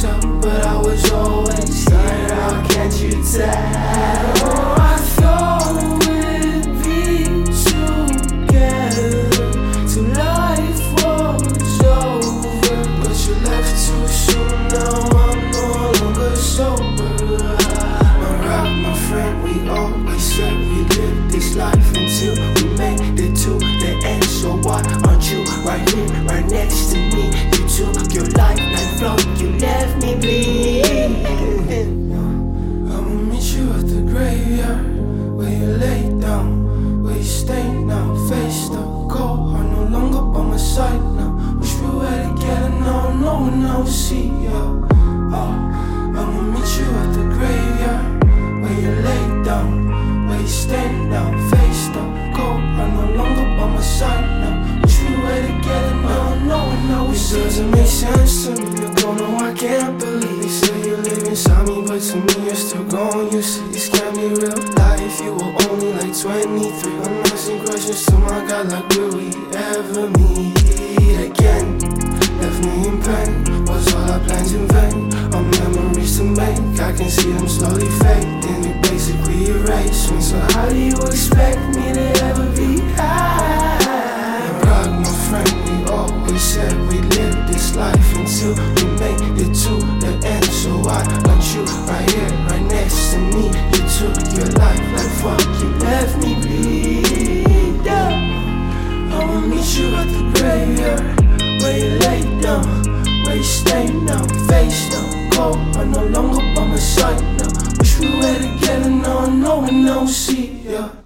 tell, but I was always there. How can't you tell? Oh, I thought we'd be together till life was over, but you left too soon. Now I'm no longer sober. My rock, my friend, we always said we lived this life until we made it to the end. So why aren't you right here, right next to me? You took your life and flow, you left me bleeding. I'ma meet you at the graveyard, where you lay down, where you stay now. Face the cold, I'm no longer by my side now. Wish we were together now, no one else see ya. I'ma meet you at the graveyard, where you lay down, where you stay now. Face the cold, I'm no longer by my side now. Wish we were together now, no one else. It doesn't make sense to me. I don't know, I can't believe you say you live inside me, but to me you're still gone. You say this can't be real life. You were only like 23. I'm asking questions to my God, like will we ever meet again? Left me in pain, was all our plans in vain? Our memories to make, I can see them slowly fading. You basically erased me, so how do you expect me to ever be high? Rock, my friend, we always said we lived this life until we made it to the end. So why aren't you right here, right next to me? You took your life like fuck, you left me bleed out. I'ma meet you at the graveyard, where you lay down, where you stay now. Face down, cold, I'm no longer